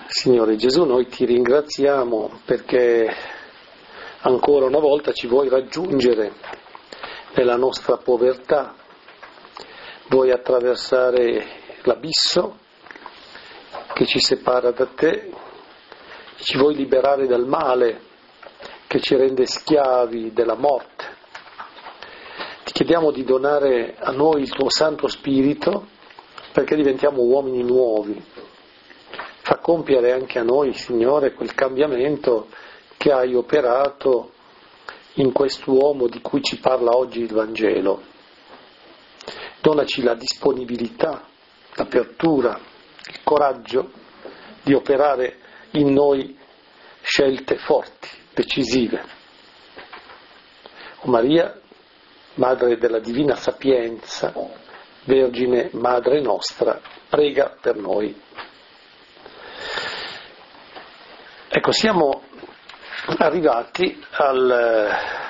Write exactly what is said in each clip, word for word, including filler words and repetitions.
Signore Gesù, noi ti ringraziamo perché ancora una volta ci vuoi raggiungere nella nostra povertà, vuoi attraversare l'abisso che ci separa da te, ci vuoi liberare dal male che ci rende schiavi della morte. Ti chiediamo di donare a noi il tuo Santo Spirito perché diventiamo uomini nuovi. Fa compiere anche a noi, Signore, quel cambiamento che hai operato in quest'uomo di cui ci parla oggi il Vangelo. Donaci la disponibilità, l'apertura, il coraggio di operare in noi scelte forti, decisive. O Maria, Madre della Divina Sapienza, Vergine Madre nostra, prega per noi. Ecco, siamo arrivati al,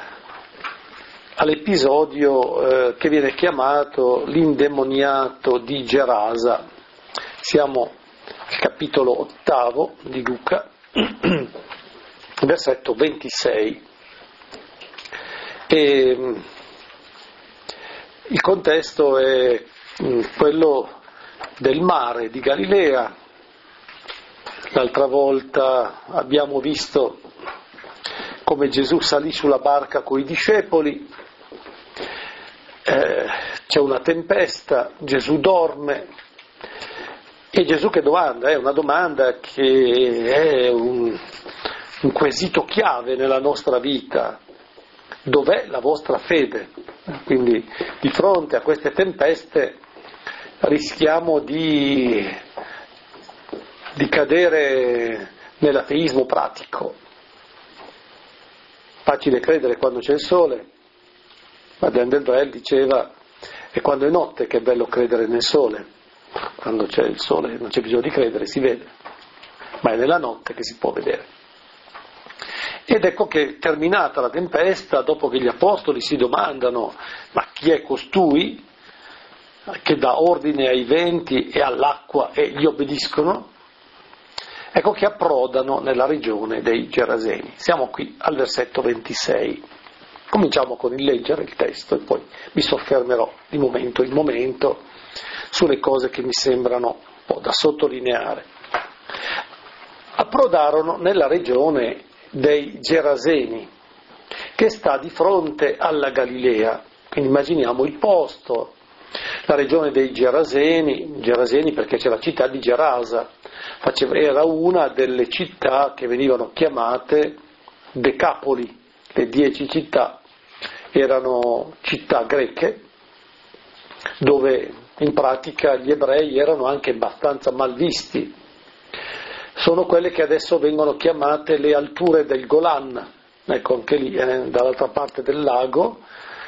all'episodio eh, che viene chiamato l'indemoniato di Gerasa. Siamo al capitolo ottavo di Luca, versetto ventisei. E il contesto è quello del mare di Galilea. L'altra volta abbiamo visto come Gesù salì sulla barca coi discepoli, eh, c'è una tempesta, Gesù dorme e Gesù che domanda? È una domanda che è un, un quesito chiave nella nostra vita. Dov'è la vostra fede? Quindi di fronte a queste tempeste rischiamo di di cadere nell'ateismo pratico. Facile credere quando c'è il sole, ma Dan del Brel diceva è quando è notte che è bello credere nel sole, quando c'è il sole non c'è bisogno di credere, si vede, ma è nella notte che si può vedere. Ed ecco che terminata la tempesta, dopo che gli apostoli si domandano ma chi è costui che dà ordine ai venti e all'acqua e gli obbediscono, ecco che approdano nella regione dei Geraseni. Siamo qui al versetto ventisei. Cominciamo con il leggere il testo e poi mi soffermerò di momento in momento sulle cose che mi sembrano un po' da sottolineare. Approdarono nella regione dei Geraseni, che sta di fronte alla Galilea. Quindi immaginiamo il posto, la regione dei Geraseni, Geraseni perché c'è la città di Gerasa. Era una delle città che venivano chiamate Decapoli, le dieci città erano città greche dove in pratica gli ebrei erano anche abbastanza malvisti. Sono quelle che adesso vengono chiamate le alture del Golan, ecco anche lì eh, dall'altra parte del lago,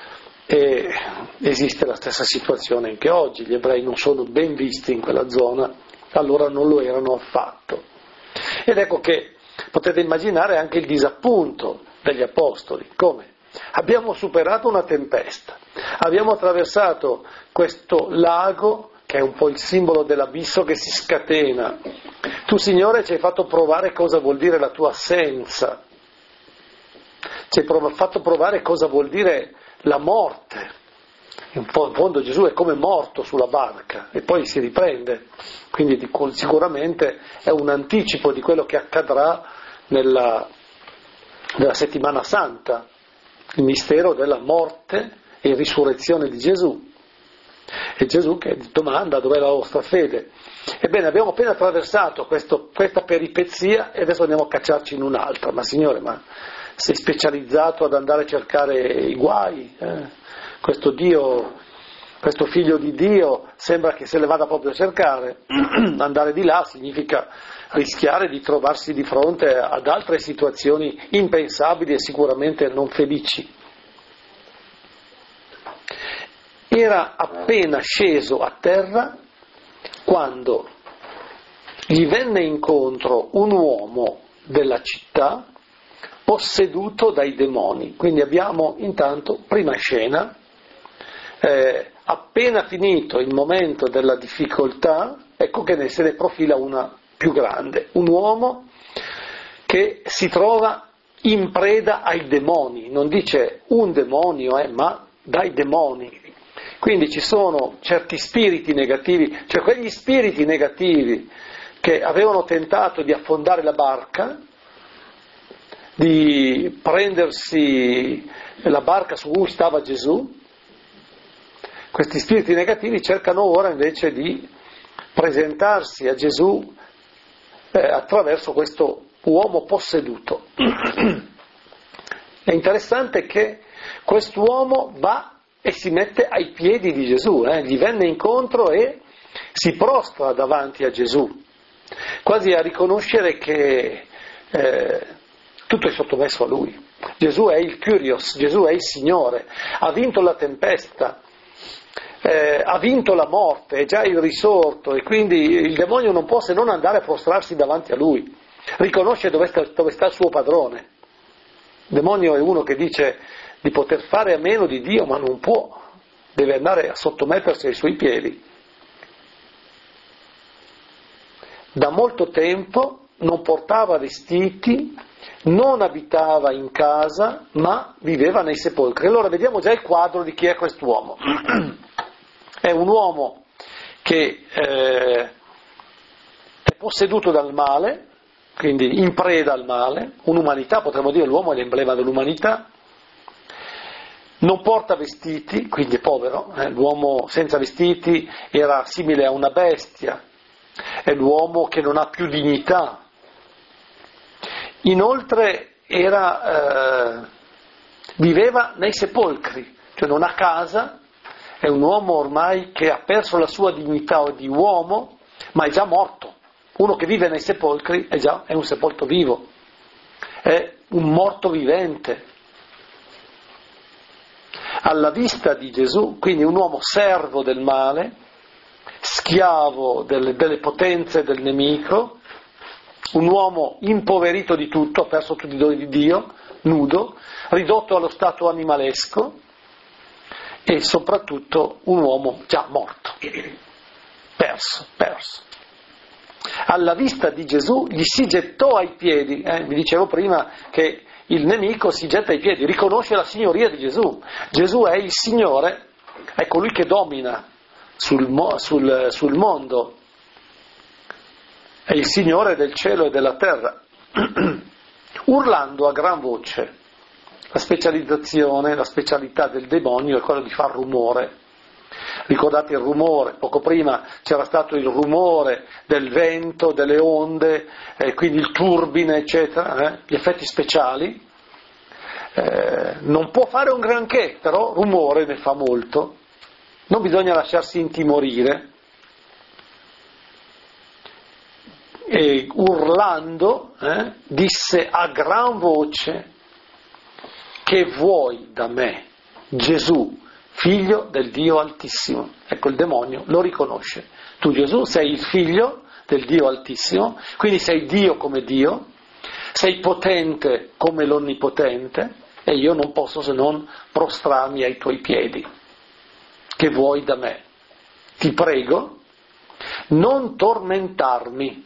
e esiste la stessa situazione anche oggi, gli ebrei non sono ben visti in quella zona. Allora non lo erano affatto. Ed ecco che potete immaginare anche il disappunto degli apostoli. Come? Abbiamo superato una tempesta, abbiamo attraversato questo lago che è un po' il simbolo dell'abisso che si scatena. Tu, Signore, ci hai fatto provare cosa vuol dire la tua assenza, ci hai prov- fatto provare cosa vuol dire la morte. In fondo Gesù è come morto sulla barca e poi si riprende, quindi sicuramente è un anticipo di quello che accadrà nella, nella settimana santa, il mistero della morte e risurrezione di Gesù. E Gesù che domanda dov'è la vostra fede. Ebbene, abbiamo appena attraversato questo, questa peripezia e adesso andiamo a cacciarci in un'altra. Ma Signore, ma sei specializzato ad andare a cercare i guai? Eh? Questo Dio, questo figlio di Dio sembra che se le vada proprio a cercare. Andare di là significa rischiare di trovarsi di fronte ad altre situazioni impensabili e sicuramente non felici. Era appena sceso a terra quando gli venne incontro un uomo della città posseduto dai demoni. Quindi abbiamo intanto, prima scena, eh, appena finito il momento della difficoltà, ecco che ne se ne profila una più grande, un uomo che si trova in preda ai demoni, non dice un demonio, eh, ma dai demoni. Quindi ci sono certi spiriti negativi, cioè quegli spiriti negativi che avevano tentato di affondare la barca, di prendersi la barca su cui stava Gesù. Questi spiriti negativi cercano ora invece di presentarsi a Gesù eh, attraverso questo uomo posseduto. È interessante che quest'uomo va e si mette ai piedi di Gesù, eh? Gli venne incontro e si prostra davanti a Gesù, quasi a riconoscere che eh, tutto è sottomesso a Lui. Gesù è il Kyrios, Gesù è il Signore, ha vinto la tempesta, eh, ha vinto la morte, è già il risorto, e quindi il demonio non può se non andare a prostrarsi davanti a Lui, riconosce dove sta, dove sta il suo padrone. Il demonio è uno che dice di poter fare a meno di Dio, ma non può, deve andare a sottomettersi ai suoi piedi. Da molto tempo non portava vestiti, non abitava in casa, ma viveva nei sepolcri. Allora vediamo già il quadro di chi è quest'uomo. È un uomo che eh, è posseduto dal male, quindi in preda al male, un'umanità, potremmo dire l'uomo è l'emblema dell'umanità, non porta vestiti, quindi è povero, eh? L'uomo senza vestiti era simile a una bestia, è l'uomo che non ha più dignità. Inoltre era, eh, viveva nei sepolcri, cioè non ha casa, è un uomo ormai che ha perso la sua dignità di uomo, ma è già morto. Uno che vive nei sepolcri è già è un sepolto vivo, è un morto vivente. Alla vista di Gesù, quindi un uomo servo del male, schiavo delle, delle potenze del nemico, un uomo impoverito di tutto, ha perso tutti i doni di Dio, nudo, ridotto allo stato animalesco e soprattutto un uomo già morto, perso, perso. Alla vista di Gesù gli si gettò ai piedi, eh, vi dicevo prima che il nemico si getta ai piedi, riconosce la signoria di Gesù. Gesù è il Signore, è colui che domina sul, mo- sul, sul mondo, è il Signore del cielo e della terra. Urlando a gran voce, la specializzazione, la specialità del demonio è quella di far rumore. Ricordate il rumore, poco prima c'era stato il rumore del vento, delle onde, eh, quindi il turbine, eccetera, eh, gli effetti speciali. Eh, non può fare un granché, però rumore ne fa molto, non bisogna lasciarsi intimorire. E urlando eh, disse a gran voce: che vuoi da me, Gesù, figlio del Dio Altissimo? Ecco, il demonio lo riconosce. Tu, Gesù, sei il figlio del Dio Altissimo, quindi sei Dio come Dio, sei potente come l'Onnipotente, e io non posso se non prostrarmi ai tuoi piedi. Che vuoi da me? Ti prego, non tormentarmi.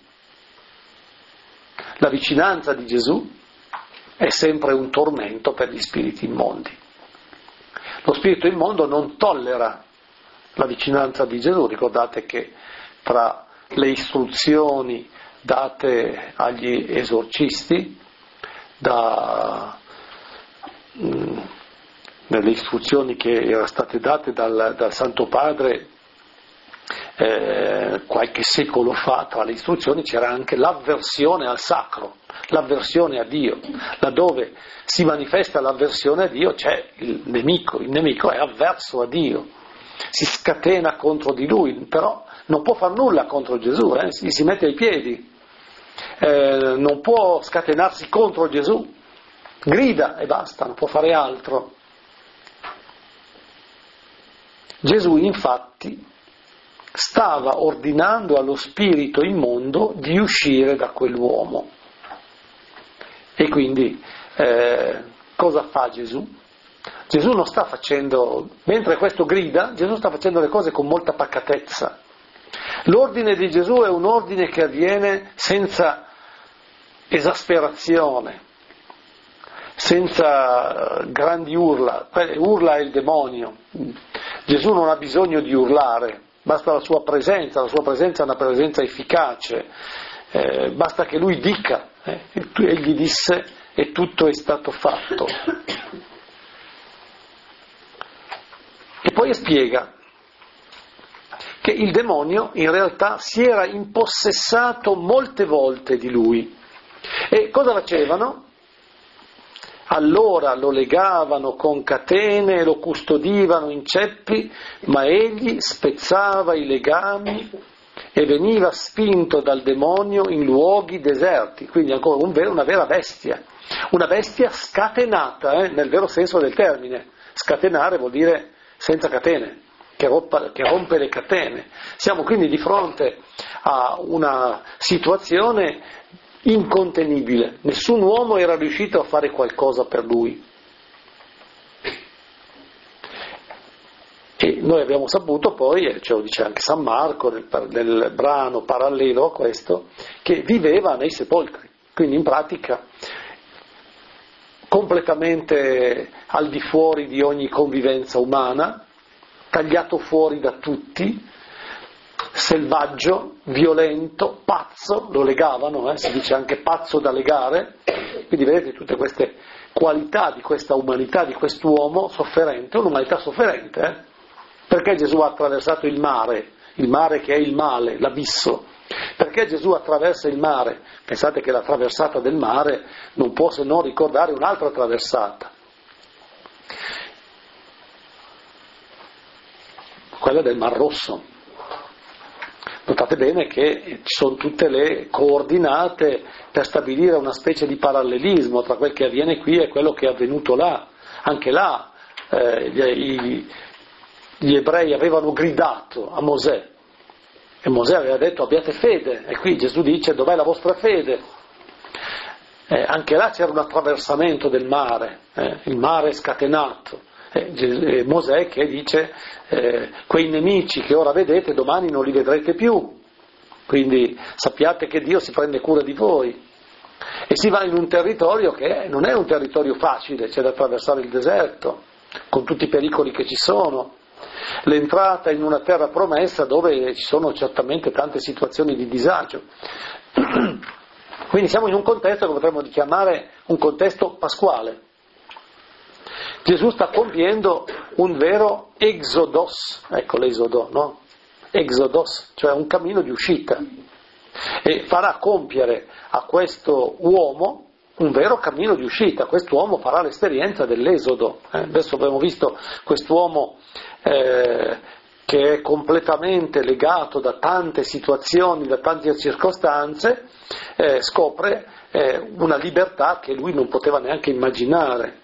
La vicinanza di Gesù è sempre un tormento per gli spiriti immondi. Lo spirito immondo non tollera la vicinanza di Gesù. Ricordate che tra le istruzioni date agli esorcisti, da, mh, nelle istruzioni che erano state date dal, dal Santo Padre eh, qualche secolo fa, tra le istruzioni c'era anche l'avversione al sacro, l'avversione a Dio. Laddove si manifesta l'avversione a Dio c'è il nemico, il nemico è avverso a Dio, si scatena contro di lui, però non può far nulla contro Gesù, eh? si, si mette ai piedi, eh, non può scatenarsi contro Gesù, grida e basta, non può fare altro. Gesù infatti stava ordinando allo spirito immondo di uscire da quell'uomo. E quindi eh, cosa fa Gesù? Gesù non sta facendo, mentre questo grida, Gesù sta facendo le cose con molta pacatezza, L'ordine di Gesù è un ordine che avviene senza esasperazione, senza grandi urla. Urla è il demonio. Gesù non ha bisogno di urlare, basta la sua presenza, la sua presenza è una presenza efficace, eh, basta che lui dica, eh, egli disse e tutto è stato fatto. E poi spiega che il demonio in realtà si era impossessato molte volte di lui. E cosa facevano? Allora lo legavano con catene e lo custodivano in ceppi, ma egli spezzava i legami e veniva spinto dal demonio in luoghi deserti, quindi ancora un vero, una vera bestia, una bestia scatenata, eh, nel vero senso del termine. Scatenare vuol dire senza catene, che, rompa, che rompe le catene. Siamo quindi di fronte a una situazione incontenibile, nessun uomo era riuscito a fare qualcosa per lui. E noi abbiamo saputo poi, e ce lo dice anche San Marco nel, nel brano parallelo a questo, che viveva nei sepolcri, quindi in pratica completamente al di fuori di ogni convivenza umana, tagliato fuori da tutti, selvaggio, violento, pazzo, lo legavano, eh, si dice anche pazzo da legare, quindi vedete tutte queste qualità di questa umanità, di quest'uomo sofferente, un'umanità sofferente, eh? Perché Gesù ha attraversato il mare, il mare che è il male, l'abisso? Perché Gesù attraversa il mare? Pensate che la traversata del mare non può se non ricordare un'altra traversata, quella del Mar Rosso. Notate bene che ci sono tutte le coordinate per stabilire una specie di parallelismo tra quel che avviene qui e quello che è avvenuto là. Anche là eh, gli, gli ebrei avevano gridato a Mosè e Mosè aveva detto abbiate fede, e qui Gesù dice dov'è la vostra fede? Eh, anche là c'era un attraversamento del mare, eh, il mare scatenato. Eh, Mosè che dice eh, quei nemici che ora vedete domani non li vedrete più, quindi sappiate che Dio si prende cura di voi, e si va in un territorio che non è un territorio facile, c'è da attraversare il deserto con tutti i pericoli che ci sono, l'entrata in una terra promessa dove ci sono certamente tante situazioni di disagio. Quindi siamo in un contesto che potremmo chiamare un contesto pasquale. Gesù sta compiendo un vero exodos, ecco l'esodo, no? Exodos, cioè un cammino di uscita, e farà compiere a questo uomo un vero cammino di uscita. Quest'uomo farà l'esperienza dell'esodo. Eh? Adesso abbiamo visto quest'uomo eh, che è completamente legato da tante situazioni, da tante circostanze, eh, scopre eh, una libertà che lui non poteva neanche immaginare.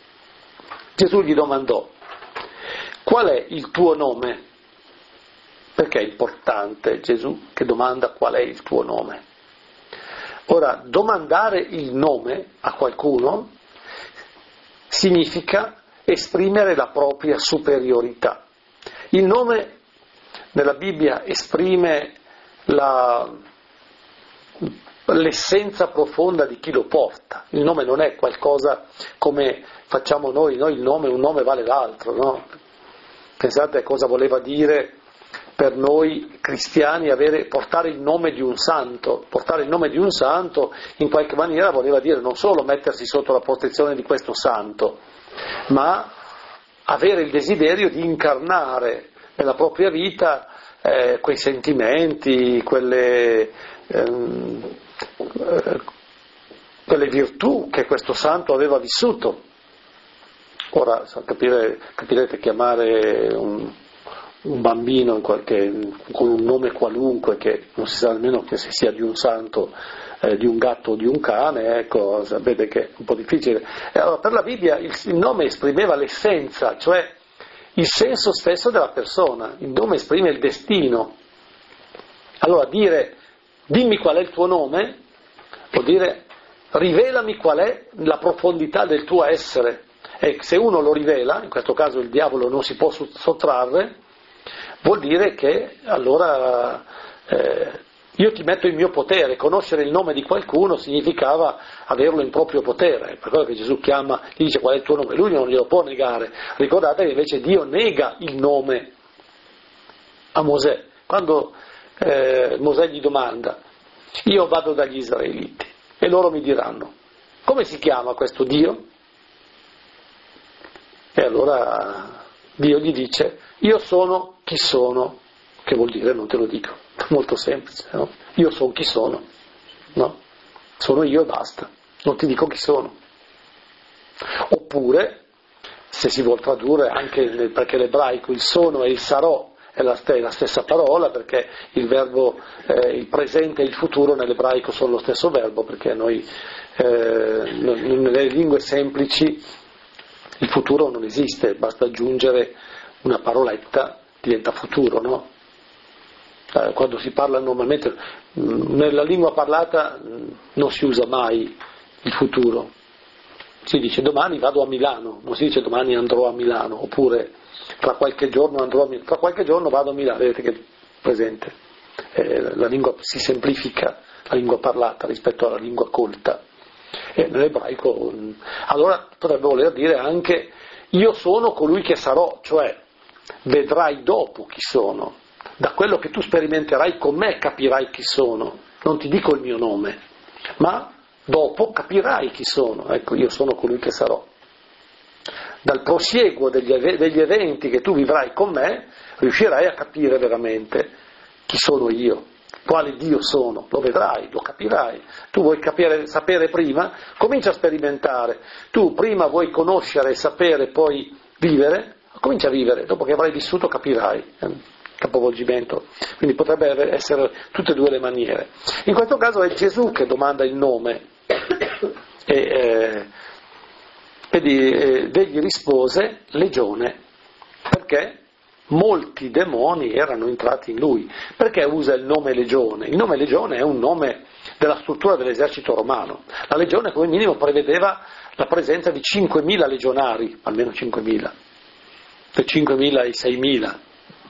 Gesù gli domandò: qual è il tuo nome? Perché è importante Gesù che domanda qual è il tuo nome? Ora, domandare il nome a qualcuno significa esprimere la propria superiorità. Il nome nella Bibbia esprime la, l'essenza profonda di chi lo porta. Il nome non è qualcosa come facciamo noi, noi il nome, un nome vale l'altro, no? Pensate a cosa voleva dire per noi cristiani avere, portare il nome di un santo. Portare il nome di un santo in qualche maniera voleva dire non solo mettersi sotto la protezione di questo santo, ma avere il desiderio di incarnare nella propria vita eh, quei sentimenti, quelle, ehm, eh, quelle virtù che questo santo aveva vissuto. Ora capire, capirete chiamare un, un bambino in qualche, con un nome qualunque che non si sa nemmeno che se sia di un santo, eh, di un gatto o di un cane, ecco, sapete che è un po' difficile. E allora, per la Bibbia il, il nome esprimeva l'essenza, cioè il senso stesso della persona. Il nome esprime il destino. Allora dire dimmi qual è il tuo nome vuol dire rivelami qual è la profondità del tuo essere. E se uno lo rivela, in questo caso il diavolo non si può sottrarre, vuol dire che allora eh, io ti metto in mio potere. Conoscere il nome di qualcuno significava averlo in proprio potere, per quello che Gesù chiama, gli dice qual è il tuo nome, lui non glielo può negare. Ricordate che invece Dio nega il nome a Mosè, quando eh, Mosè gli domanda, io vado dagli israeliti e loro mi diranno, come si chiama questo Dio? E allora Dio gli dice, io sono chi sono, che vuol dire non te lo dico, molto semplice, no? Io sono chi sono, no? Sono io e basta, non ti dico chi sono. Oppure, se si vuol tradurre anche nel, perché l'ebraico il sono e il sarò è la, è la stessa parola, perché il verbo, eh, il presente e il futuro nell'ebraico sono lo stesso verbo, perché noi eh, nelle lingue semplici il futuro non esiste, basta aggiungere una paroletta, diventa futuro, no? Eh, quando si parla normalmente, nella lingua parlata non si usa mai il futuro, si dice domani vado a Milano, non si dice domani andrò a Milano, oppure tra qualche giorno andrò a Milano, tra qualche giorno vado a Milano, vedete che presente, eh, la lingua si semplifica, la lingua parlata rispetto alla lingua colta, e nell'ebraico allora potrebbe voler dire anche io sono colui che sarò, cioè vedrai dopo chi sono, da quello che tu sperimenterai con me capirai chi sono, non ti dico il mio nome, ma dopo capirai chi sono, ecco, io sono colui che sarò. Dal prosieguo degli, ev- degli eventi che tu vivrai con me, riuscirai a capire veramente chi sono io, quale Dio sono, lo vedrai, lo capirai. Tu vuoi capire, sapere prima, comincia a sperimentare. Tu prima vuoi conoscere, sapere, poi vivere, comincia a vivere, dopo che avrai vissuto capirai. Capovolgimento, quindi potrebbe essere tutte e due le maniere. In questo caso è Gesù che domanda il nome e, eh, e di, eh, egli rispose legione, perché molti demoni erano entrati in lui. Perché usa il nome legione? Il nome legione è un nome della struttura dell'esercito romano. La legione come minimo prevedeva la presenza di cinquemila legionari, almeno cinquemila, da cinquemila ai seimila.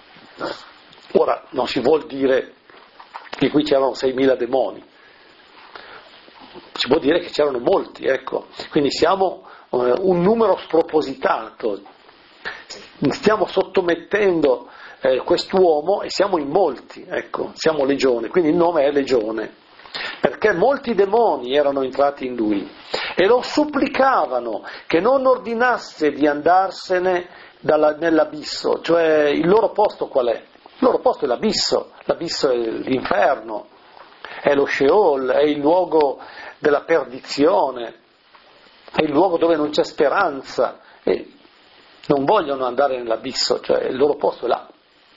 Ora non si vuol dire che qui c'erano seimila demoni, si può dire che c'erano molti, ecco, quindi siamo eh, un numero spropositato, stiamo sottomettendo eh, quest'uomo e siamo in molti, ecco, siamo legione, quindi il nome è legione, perché molti demoni erano entrati in lui e lo supplicavano che non ordinasse di andarsene dalla, nell'abisso, cioè il loro posto qual è? Il loro posto è l'abisso, l'abisso è l'inferno, è lo Sheol, è il luogo della perdizione, è il luogo dove non c'è speranza, e non vogliono andare nell'abisso, cioè il loro posto è là.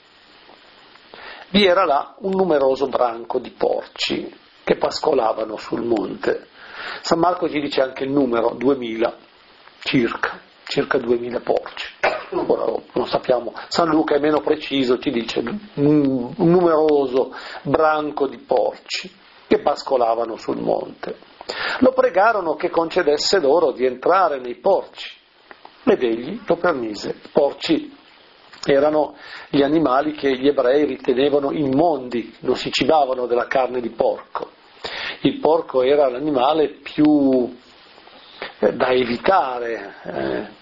Vi era là un numeroso branco di porci che pascolavano sul monte. San Marco ci dice anche il numero, duemila, circa, circa duemila porci. Ora non sappiamo, San Luca è meno preciso, ci dice un, un numeroso branco di porci che pascolavano sul monte. Lo pregarono che concedesse loro di entrare nei porci ed egli lo permise. Porci erano gli animali che gli ebrei ritenevano immondi, non si cibavano della carne di porco. Il porco era l'animale più eh, da evitare, eh,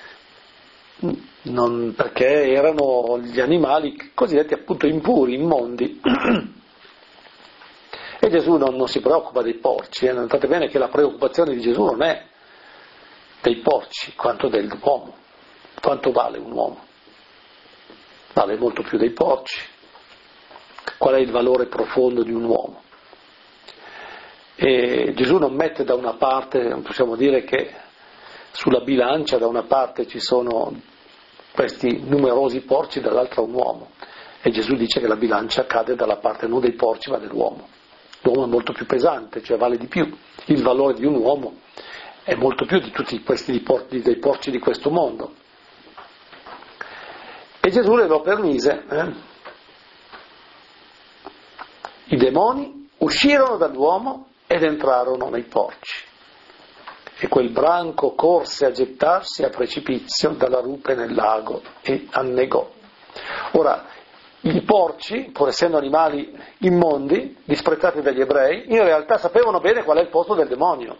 non, perché erano gli animali cosiddetti appunto impuri, immondi. E Gesù non, non si preoccupa dei porci, eh. Notate bene che la preoccupazione di Gesù non è dei porci quanto dell'uomo. Quanto vale un uomo? Vale molto più dei porci. Qual è il valore profondo di un uomo? E Gesù non mette da una parte, non possiamo dire che sulla bilancia da una parte ci sono questi numerosi porci, dall'altra un uomo, e Gesù dice che la bilancia cade dalla parte non dei porci ma dell'uomo. L'uomo è molto più pesante, cioè vale di più, il valore di un uomo è molto più di tutti questi porci, dei porci di questo mondo. E Gesù le lo permise. Eh? I demoni uscirono dall'uomo ed entrarono nei porci. E quel branco corse a gettarsi a precipizio dalla rupe nel lago e annegò. Ora, i porci, pur essendo animali immondi, disprezzati dagli ebrei, in realtà sapevano bene qual è il posto del demonio.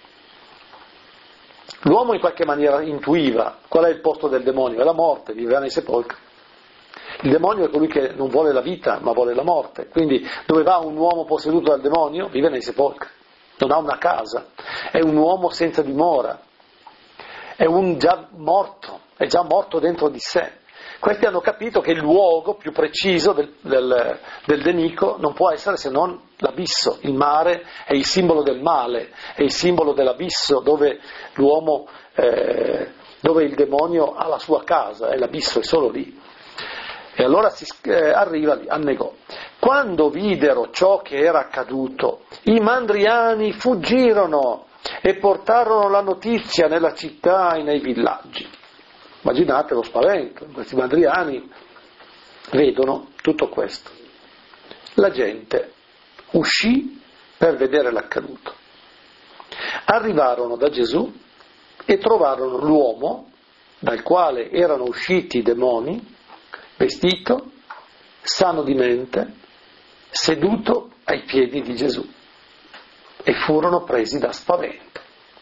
L'uomo in qualche maniera intuiva qual è il posto del demonio, è la morte, viveva nei sepolcri. Il demonio è colui che non vuole la vita, ma vuole la morte. Quindi dove va un uomo posseduto dal demonio, vive nei sepolcri, non ha una casa, è un uomo senza dimora, è un già morto, è già morto dentro di sé. Questi hanno capito che il luogo più preciso del, del, del nemico non può essere se non l'abisso. Il mare è il simbolo del male, è il simbolo dell'abisso dove l'uomo, eh, dove il demonio ha la sua casa, e l'abisso è solo lì. E allora si eh, arriva lì, annegò. Quando videro ciò che era accaduto, i mandriani fuggirono e portarono la notizia nella città e nei villaggi. Immaginate lo spavento, questi mandriani vedono tutto questo. La gente uscì per vedere l'accaduto. Arrivarono da Gesù e trovarono l'uomo dal quale erano usciti i demoni, vestito, sano di mente, seduto ai piedi di Gesù, e furono presi da spavento.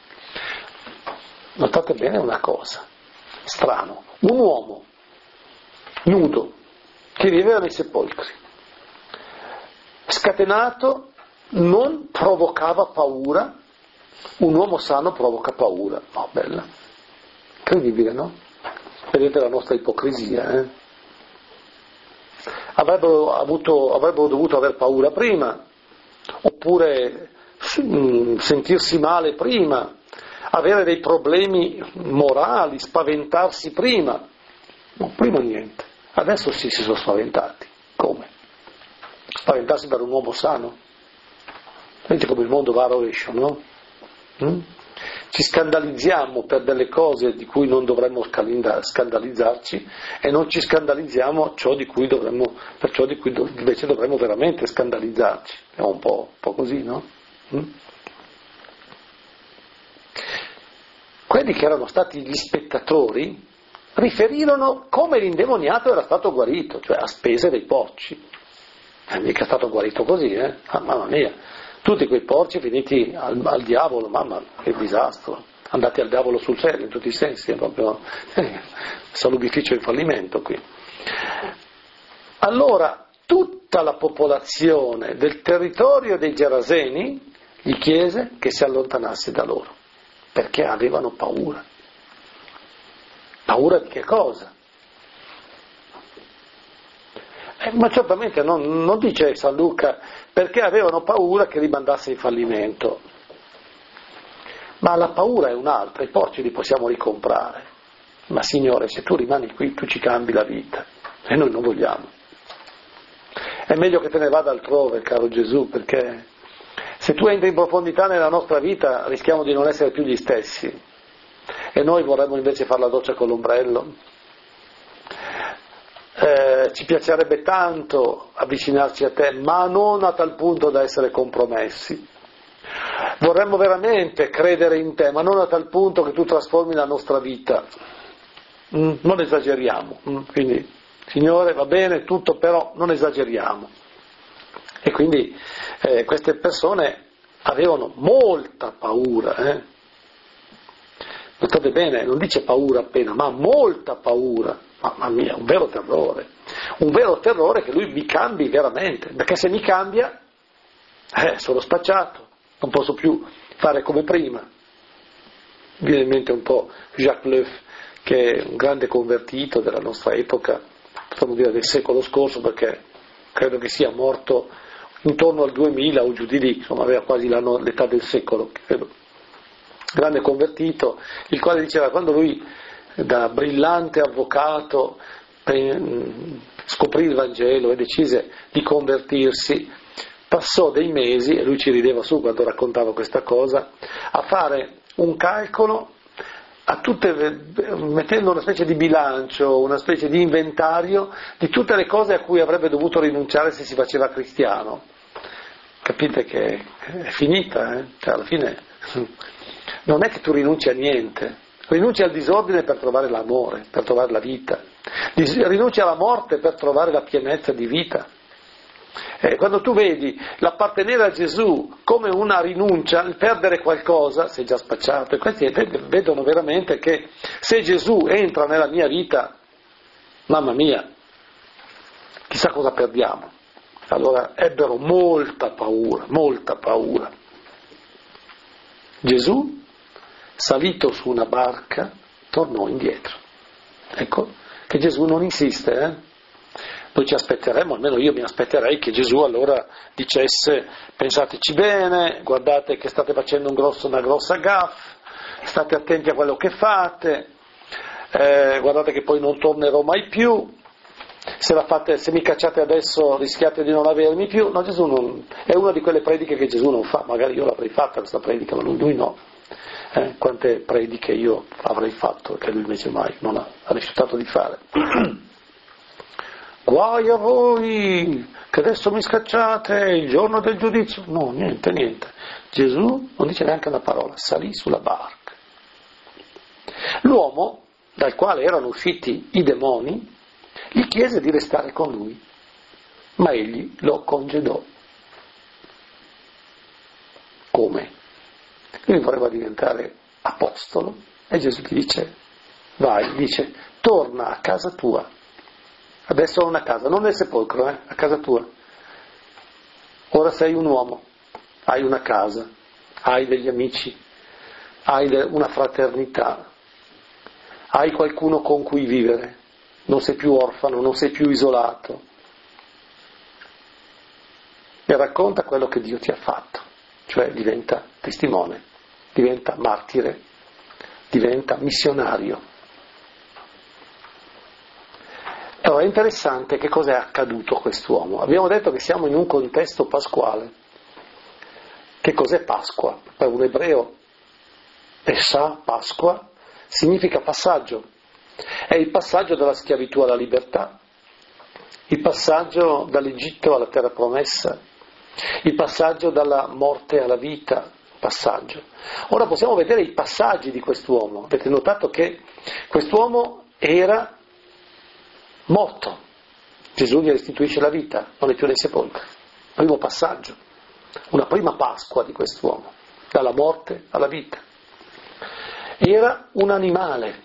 Notate bene una cosa. Strano, un uomo nudo che viveva nei sepolcri, scatenato, non provocava paura. Un uomo sano provoca paura. No, bella, incredibile, no? Vedete la nostra ipocrisia, eh? Avrebbero avuto, avrebbero dovuto aver paura prima, oppure sentirsi male prima, avere dei problemi morali, spaventarsi prima. No, prima niente. Adesso sì, si sono spaventati. Come? Spaventarsi per un uomo sano. Vedete come il mondo va a rovescio, no? Mm? Ci scandalizziamo per delle cose di cui non dovremmo scandalizzarci, e non ci scandalizziamo ciò di cui dovremmo, per ciò di cui invece dovremmo veramente scandalizzarci. È un po', un po' così, no? Mm? Quelli che erano stati gli spettatori riferirono come l'indemoniato era stato guarito, cioè a spese dei porci. Non è mica stato guarito così, eh? Ah, mamma mia, tutti quei porci finiti al, al diavolo, mamma, che disastro, andati al diavolo sul serio in tutti i sensi, è proprio eh, salubrificio in fallimento qui. Allora tutta la popolazione del territorio dei Geraseni gli chiese che si allontanasse da loro, perché avevano paura. Paura di che cosa? Eh, ma certamente non, non dice San Luca perché avevano paura che li mandasse in fallimento. Ma la paura è un'altra, i porci li possiamo ricomprare. Ma Signore, se tu rimani qui, tu ci cambi la vita, e noi non vogliamo. È meglio che te ne vada altrove, caro Gesù, perché se tu entri in profondità nella nostra vita rischiamo di non essere più gli stessi, e noi vorremmo invece fare la doccia con l'ombrello. Eh, ci piacerebbe tanto avvicinarci a te, ma non a tal punto da essere compromessi. Vorremmo veramente credere in te, ma non a tal punto che tu trasformi la nostra vita. Mm, non esageriamo. Mm, quindi, Signore, va bene tutto, però non esageriamo. E quindi eh, queste persone avevano molta paura. Eh? Notate bene, non dice paura appena, ma molta paura. Mamma mia, un vero terrore. Un vero terrore che lui mi cambi veramente, perché se mi cambia, eh, sono spacciato, non posso più fare come prima. Mi viene in mente un po' Jacques Leuf, che è un grande convertito della nostra epoca, possiamo dire del secolo scorso, perché credo che sia morto intorno al duemila o giù di lì, insomma aveva quasi l'anno, l'età del secolo, credo. Grande convertito, il quale diceva, quando lui da brillante avvocato scoprì il Vangelo e decise di convertirsi, passò dei mesi, e lui ci rideva su quando raccontava questa cosa, a fare un calcolo, a tutte, mettendo una specie di bilancio, una specie di inventario di tutte le cose a cui avrebbe dovuto rinunciare se si faceva cristiano. Capite che è finita, eh? Cioè alla fine non è che tu rinunci a niente, rinunci al disordine per trovare l'amore, per trovare la vita, rinunci alla morte per trovare la pienezza di vita. Eh, quando tu vedi l'appartenere a Gesù come una rinuncia, il perdere qualcosa, sei già spacciato. E questi vedono veramente che se Gesù entra nella mia vita, mamma mia, chissà cosa perdiamo. Allora ebbero molta paura, molta paura. Gesù, salito su una barca, tornò indietro. Ecco che Gesù non insiste, eh? Noi ci aspetteremo, almeno io mi aspetterei che Gesù allora dicesse: pensateci bene, guardate che state facendo un grosso, una grossa gaffe, state attenti a quello che fate, eh, guardate che poi non tornerò mai più, se, la fate, se mi cacciate adesso rischiate di non avermi più. No, Gesù non, è una di quelle prediche che Gesù non fa. Magari io l'avrei fatta questa predica, ma lui, lui no. Eh, quante prediche io avrei fatto che lui invece mai non ha, ha rifiutato di fare. Guai a voi che adesso mi scacciate, il giorno del giudizio. No, niente, niente. Gesù non dice neanche una parola, salì sulla barca. L'uomo dal quale erano usciti i demoni gli chiese di restare con lui, ma egli lo congedò. Come? Lui voleva diventare apostolo e Gesù gli dice: vai, dice, torna a casa tua. Adesso ho una casa, non nel sepolcro, eh, a casa tua. Ora sei un uomo, hai una casa, hai degli amici, hai una fraternità, hai qualcuno con cui vivere, non sei più orfano, non sei più isolato. E racconta quello che Dio ti ha fatto, cioè diventa testimone, diventa martire, diventa missionario. Allora è interessante che cosa è accaduto a quest'uomo. Abbiamo detto che siamo in un contesto pasquale. Che cos'è Pasqua? Per un ebreo, Pesà, Pasqua, significa passaggio. È il passaggio dalla schiavitù alla libertà, il passaggio dall'Egitto alla terra promessa, il passaggio dalla morte alla vita, passaggio. Ora possiamo vedere i passaggi di quest'uomo. Avete notato che quest'uomo era morto, Gesù gli restituisce la vita, non è più nei sepolcri. Primo passaggio, una prima Pasqua di quest'uomo, dalla morte alla vita. Era un animale,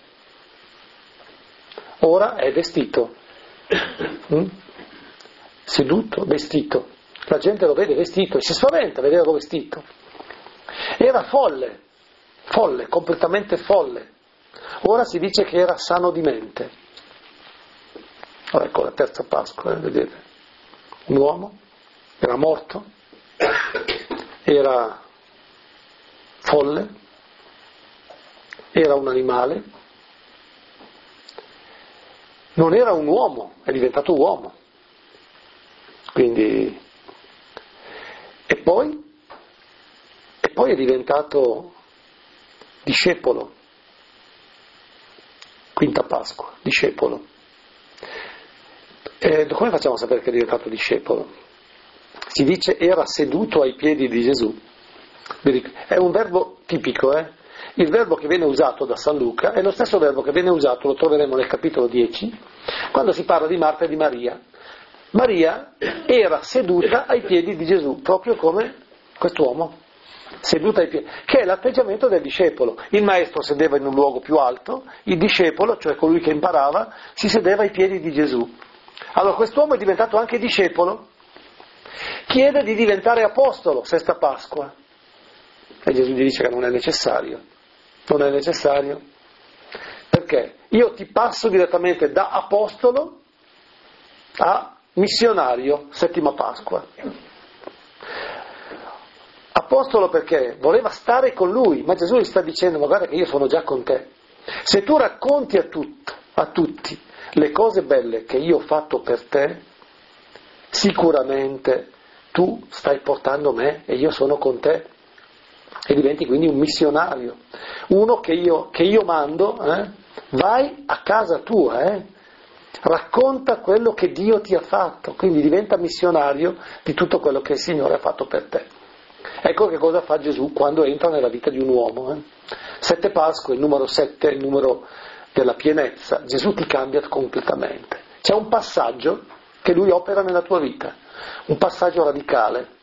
ora è vestito, mm? seduto, vestito. La gente lo vede vestito e si spaventa a vederlo vestito. Era folle, folle, completamente folle. Ora si dice che era sano di mente. Ora ecco la terza Pasqua, eh, vedete, un uomo, era morto, era folle, era un animale, non era un uomo, è diventato uomo, quindi, e poi, e poi è diventato discepolo, quinta Pasqua, discepolo. Eh, come facciamo a sapere che è diventato discepolo? Si dice era seduto ai piedi di Gesù. È un verbo tipico, eh? Il verbo che viene usato da San Luca è lo stesso verbo che viene usato, lo troveremo nel capitolo dieci, quando si parla di Marta e di Maria. Maria era seduta ai piedi di Gesù, proprio come quest'uomo, seduta ai piedi, che è l'atteggiamento del discepolo. Il maestro sedeva in un luogo più alto, il discepolo, cioè colui che imparava, si sedeva ai piedi di Gesù. Allora quest'uomo è diventato anche discepolo, chiede di diventare apostolo, sesta Pasqua, e Gesù gli dice che non è necessario, non è necessario, perché io ti passo direttamente da apostolo a missionario, settima Pasqua. Apostolo perché voleva stare con lui, ma Gesù gli sta dicendo: ma guarda che io sono già con te, se tu racconti a, tutto, a tutti le cose belle che io ho fatto per te, sicuramente tu stai portando me e io sono con te, e diventi quindi un missionario, uno che io, che io mando, eh? Vai a casa tua, eh? Racconta quello che Dio ti ha fatto, quindi diventa missionario di tutto quello che il Signore ha fatto per te. Ecco che cosa fa Gesù quando entra nella vita di un uomo, eh? Sette Pasque, il numero sette è il numero della pienezza. Gesù ti cambia completamente. C'è un passaggio che lui opera nella tua vita, un passaggio radicale.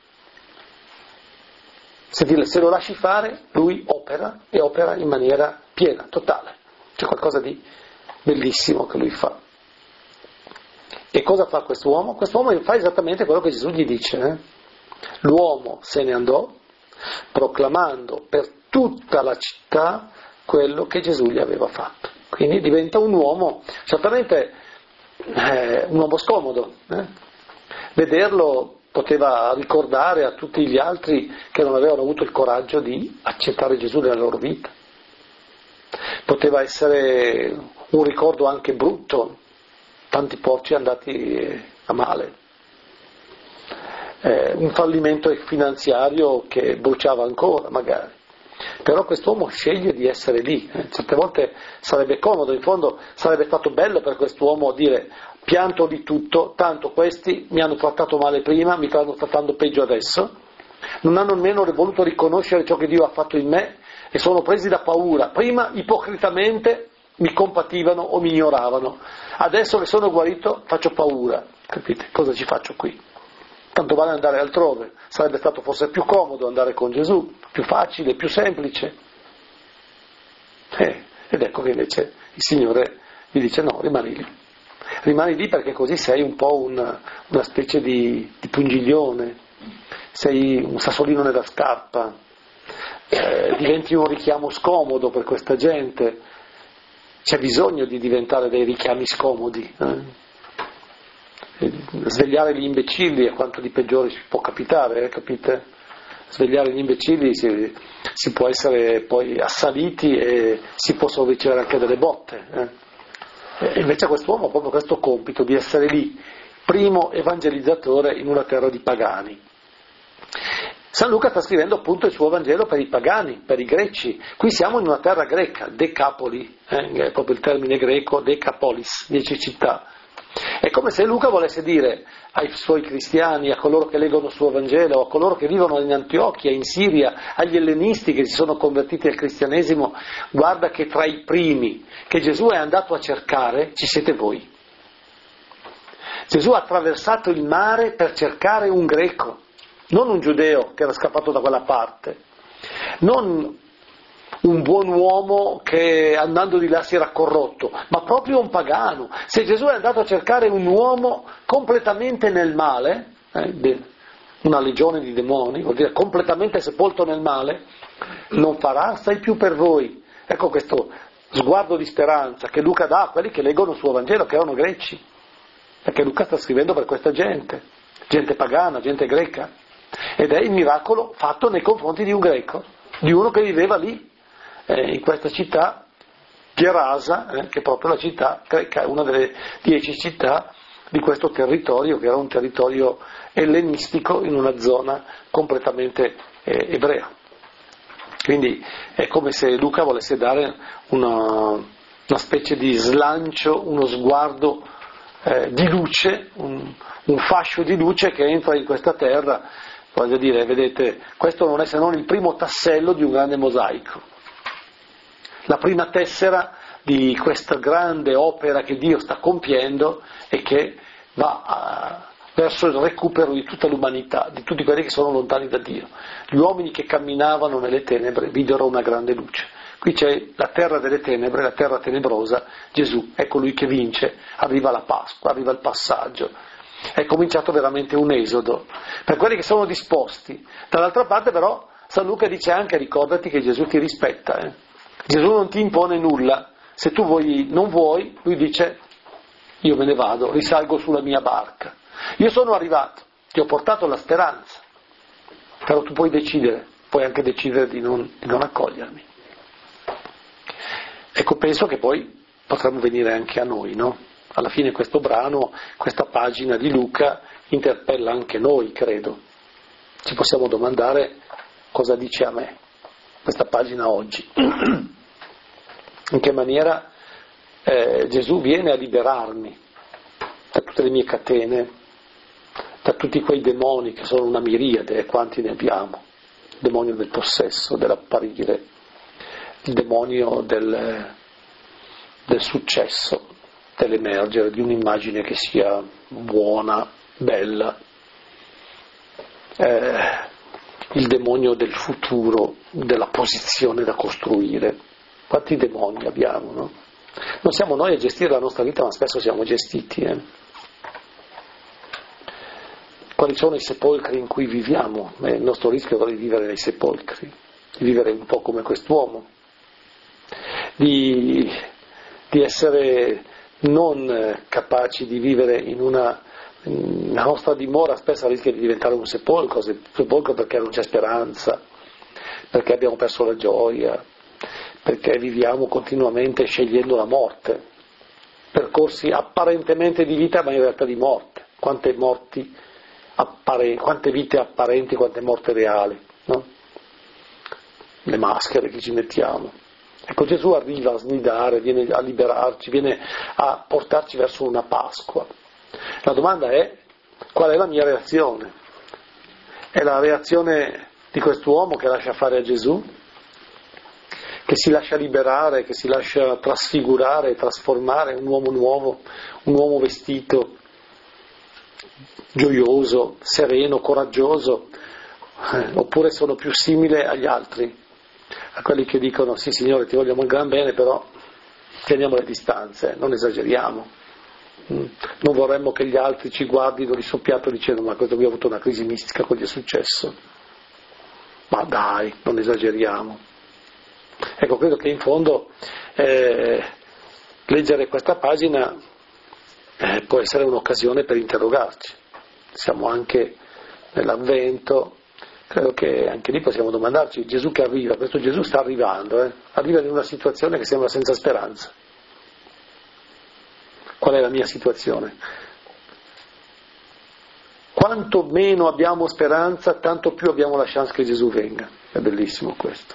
Se, ti, se lo lasci fare, lui opera e opera in maniera piena, totale. C'è qualcosa di bellissimo che lui fa. E cosa fa quest'uomo? Quest'uomo fa esattamente quello che Gesù gli dice. Eh? L'uomo se ne andò proclamando per tutta la città quello che Gesù gli aveva fatto. Quindi diventa un uomo, certamente eh, un uomo scomodo. Eh? Vederlo poteva ricordare a tutti gli altri che non avevano avuto il coraggio di accettare Gesù nella loro vita. Poteva essere un ricordo anche brutto, tanti porci andati a male, eh, un fallimento finanziario che bruciava ancora magari. Però quest'uomo sceglie di essere lì. Eh. Certe volte sarebbe comodo, in fondo sarebbe stato bello per quest'uomo dire: pianto di tutto, tanto questi mi hanno trattato male prima, mi stanno trattando peggio adesso, non hanno nemmeno voluto riconoscere ciò che Dio ha fatto in me e sono presi da paura. Prima ipocritamente mi compativano o mi ignoravano, adesso che sono guarito faccio paura. Capite? Cosa ci faccio qui? Tanto vale andare altrove. Sarebbe stato forse più comodo andare con Gesù, più facile, più semplice. Eh, ed ecco che invece il Signore gli dice: no, rimani lì. Rimani lì perché così sei un po' una, una specie di, di pungiglione, sei un sassolino nella scarpa, eh, diventi un richiamo scomodo per questa gente. C'è bisogno di diventare dei richiami scomodi. Eh? Svegliare gli imbecilli è quanto di peggiore ci può capitare, eh, capite? Svegliare gli imbecilli si, si può essere poi assaliti e si possono ricevere anche delle botte. Eh. E invece quest'uomo ha proprio questo compito di essere lì, primo evangelizzatore in una terra di pagani. San Luca sta scrivendo appunto il suo Vangelo per i pagani, per i greci. Qui siamo in una terra greca, Decapoli, eh, è proprio il termine greco, Decapolis, dieci città. È come se Luca volesse dire ai suoi cristiani, a coloro che leggono il suo Vangelo, a coloro che vivono in Antiochia, in Siria, agli ellenisti che si sono convertiti al cristianesimo: guarda che tra i primi che Gesù è andato a cercare ci siete voi. Gesù ha attraversato il mare per cercare un greco, non un giudeo che era scappato da quella parte, non un buon uomo che andando di là si era corrotto, ma proprio un pagano. Se Gesù è andato a cercare un uomo completamente nel male, eh, una legione di demoni, vuol dire completamente sepolto nel male, non farà assai più per voi. Ecco questo sguardo di speranza che Luca dà a quelli che leggono il suo Vangelo, che erano greci, perché Luca sta scrivendo per questa gente, gente pagana, gente greca, ed è il miracolo fatto nei confronti di un greco, di uno che viveva lì, in questa città Gerasa, eh, che è proprio la città greca, una delle dieci città di questo territorio, che era un territorio ellenistico in una zona completamente eh, ebrea. Quindi è come se Luca volesse dare una, una specie di slancio, uno sguardo eh, di luce, un, un fascio di luce che entra in questa terra. Voglio dire, vedete, questo non è se non il primo tassello di un grande mosaico. La prima tessera di questa grande opera che Dio sta compiendo e che va a, verso il recupero di tutta l'umanità, di tutti quelli che sono lontani da Dio. Gli uomini che camminavano nelle tenebre videro una grande luce. Qui c'è la terra delle tenebre, la terra tenebrosa, Gesù è colui che vince, arriva la Pasqua, arriva il passaggio. È cominciato veramente un esodo per quelli che sono disposti. Dall'altra parte però San Luca dice anche: ricordati che Gesù ti rispetta, eh. Gesù non ti impone nulla, se tu vuoi, non vuoi, lui dice: io me ne vado, risalgo sulla mia barca, io sono arrivato, ti ho portato la speranza, però tu puoi decidere, puoi anche decidere di non, di non accogliermi. Ecco, penso che poi potremmo venire anche a noi, no? Alla fine questo brano, questa pagina di Luca interpella anche noi, credo. Ci possiamo domandare: cosa dice a me questa pagina oggi? In che maniera eh, Gesù viene a liberarmi da tutte le mie catene, da tutti quei demoni che sono una miriade, e quanti ne abbiamo: il demonio del possesso, dell'apparire, il demonio del, del successo, dell'emergere di un'immagine che sia buona, bella, eh, il demonio del futuro, della posizione da costruire. Quanti demoni abbiamo, no? Non siamo noi a gestire la nostra vita, ma spesso siamo gestiti. Eh? Quali sono i sepolcri in cui viviamo? Eh, il nostro rischio è di vivere nei sepolcri, di vivere un po' come quest'uomo, di, di essere non capaci di vivere in una... La nostra dimora spesso rischia di diventare un sepolcro, sepolcro perché non c'è speranza, perché abbiamo perso la gioia, perché viviamo continuamente scegliendo la morte, percorsi apparentemente di vita ma in realtà di morte. Quante morti apparenti, quante vite apparenti, quante morte reali, no? Le maschere che ci mettiamo. Ecco, Gesù arriva a snidare, viene a liberarci, viene a portarci verso una Pasqua. La domanda è: qual è la mia reazione? È la reazione di quest'uomo che lascia fare a Gesù? Che si lascia liberare, che si lascia trasfigurare, trasformare, un uomo nuovo, un uomo vestito, gioioso, sereno, coraggioso, eh, oppure sono più simile agli altri, a quelli che dicono: sì Signore, ti vogliamo un gran bene, però teniamo le distanze, non esageriamo. Non vorremmo che gli altri ci guardino di soppiatto dicendo: ma questo abbiamo avuto una crisi mistica, cosa gli è successo? Ma dai, non esageriamo. Ecco, credo che in fondo eh, leggere questa pagina eh, può essere un'occasione per interrogarci. Siamo anche nell'Avvento, credo che anche lì possiamo domandarci: Gesù che arriva, questo Gesù sta arrivando, eh, arriva in una situazione che sembra senza speranza. Qual è la mia situazione? Quanto meno abbiamo speranza, tanto più abbiamo la chance che Gesù venga. È bellissimo questo.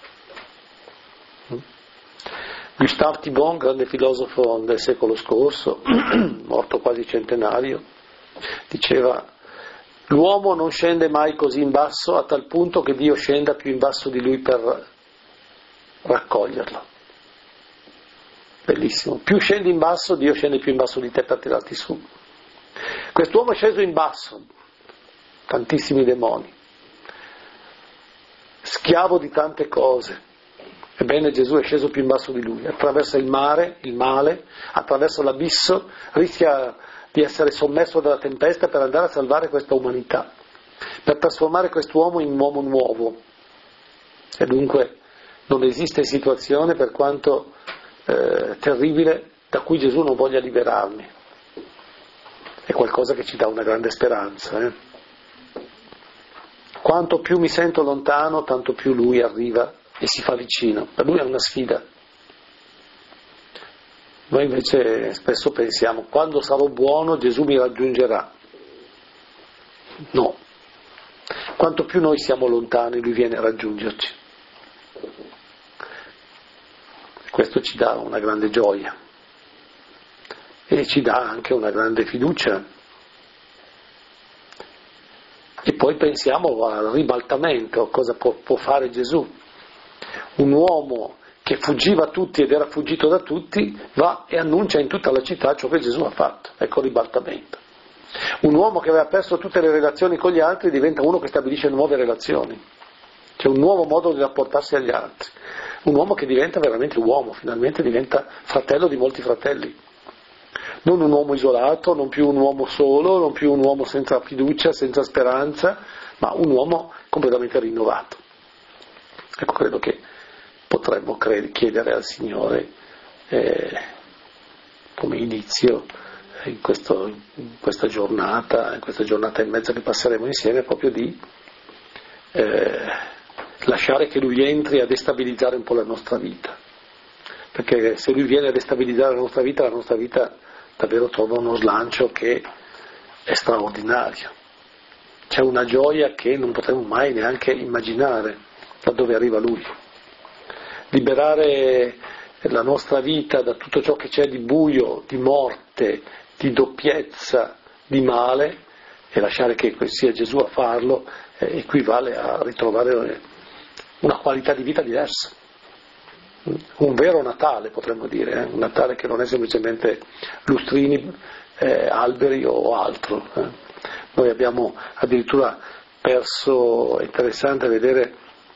Gustave Thibon, grande filosofo del secolo scorso, morto quasi centenario, diceva: l'uomo non scende mai così in basso a tal punto che Dio scenda più in basso di lui per raccoglierlo. Bellissimo. Più scendi in basso, Dio scende più in basso di te per tirarti su. Quest'uomo è sceso in basso, tantissimi demoni, schiavo di tante cose. Ebbene, Gesù è sceso più in basso di lui, attraversa il mare, il male, attraverso l'abisso, rischia di essere sommerso dalla tempesta per andare a salvare questa umanità, per trasformare quest'uomo in un uomo nuovo. E dunque non esiste situazione, per quanto eh, terribile, da cui Gesù non voglia liberarmi. È qualcosa che ci dà una grande speranza. Eh? Quanto più mi sento lontano, tanto più Lui arriva e si fa vicino. Per Lui è una sfida. Noi invece spesso pensiamo: quando sarò buono Gesù mi raggiungerà. No. Quanto più noi siamo lontani, Lui viene a raggiungerci. Questo ci dà una grande gioia e ci dà anche una grande fiducia. E poi pensiamo al ribaltamento, cosa può, può fare Gesù. Un uomo che fuggiva a tutti ed era fuggito da tutti va e annuncia in tutta la città ciò che Gesù ha fatto. Ecco il ribaltamento. Un uomo che aveva perso tutte le relazioni con gli altri diventa uno che stabilisce nuove relazioni. C'è un nuovo modo di rapportarsi agli altri. Un uomo che diventa veramente uomo, finalmente diventa fratello di molti fratelli. Non un uomo isolato, non più un uomo solo, non più un uomo senza fiducia, senza speranza, ma un uomo completamente rinnovato. Ecco, credo che potremmo chiedere al Signore eh, come inizio in, questo, in questa giornata, in questa giornata e mezza che passeremo insieme, proprio di eh, lasciare che Lui entri a destabilizzare un po' la nostra vita, perché se Lui viene a destabilizzare la nostra vita, la nostra vita davvero trova uno slancio che è straordinario. C'è una gioia che non potremmo mai neanche immaginare da dove arriva Lui. Liberare la nostra vita da tutto ciò che c'è di buio, di morte, di doppiezza, di male, e lasciare che sia Gesù a farlo eh, equivale a ritrovare una qualità di vita diversa. un vero Natale potremmo dire, eh? Un Natale che non è semplicemente lustrini, eh, alberi o altro. Eh? Noi abbiamo addirittura perso, è interessante vedere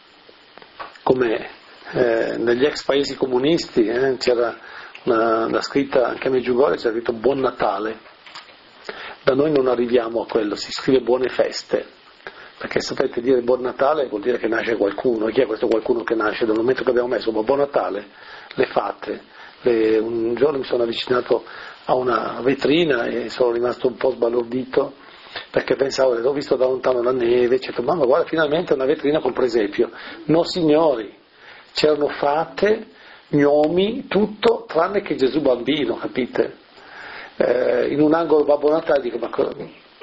come eh, negli ex paesi comunisti eh, c'era una, una scritta, anche a Medjugorje c'era scritto Buon Natale. Da noi non arriviamo a quello, si scrive Buone Feste, perché sapete, dire Buon Natale vuol dire che nasce qualcuno. E chi è questo qualcuno che nasce? Dal momento che abbiamo messo Buon Natale, le fate. Le, un giorno mi sono avvicinato a una vetrina e sono rimasto un po' sbalordito, perché pensavo, ho visto da lontano la neve, ho detto, mamma guarda, finalmente una vetrina col presepio. No signori, c'erano fate, gnomi, tutto tranne che Gesù bambino, capite? Eh, in un angolo Babbo Natale dico, ma co-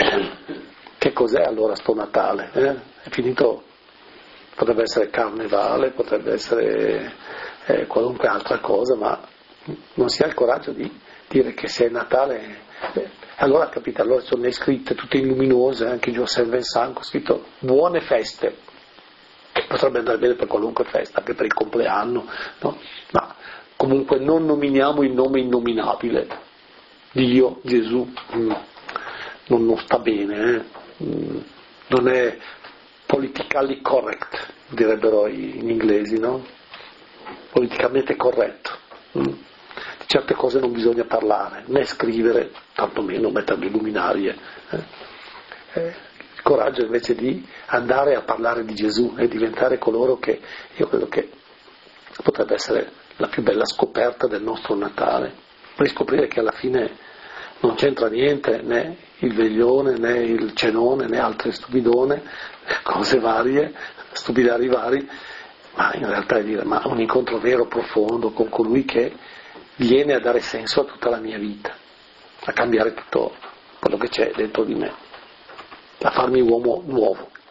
che cos'è allora sto Natale? Eh? È finito, potrebbe essere carnevale, potrebbe essere eh, qualunque altra cosa, ma non si ha il coraggio di dire che se è Natale. Eh, allora capite, allora sono le scritte tutte luminose, anche Giosuè Vincent ho scritto buone feste, potrebbe andare bene per qualunque festa, anche per il compleanno, no? Ma comunque non nominiamo il nome innominabile, Dio, Gesù, mm, non, non sta bene, eh? mm, non è politically correct, direbbero in inglesi, no? Politicamente corretto. Mm. Di certe cose non bisogna parlare, né scrivere, tantomeno mettere le luminarie. Eh? Eh, il coraggio invece di andare a parlare di Gesù e diventare coloro che, io credo che potrebbe essere la più bella scoperta del nostro Natale, riscoprire che alla fine non c'entra niente, né il veglione, né il cenone, né altre stupidone, cose varie, stupidari vari, ma in realtà è dire, ma un incontro vero, profondo, con colui che viene a dare senso a tutta la mia vita, a cambiare tutto quello che c'è dentro di me, a farmi uomo nuovo.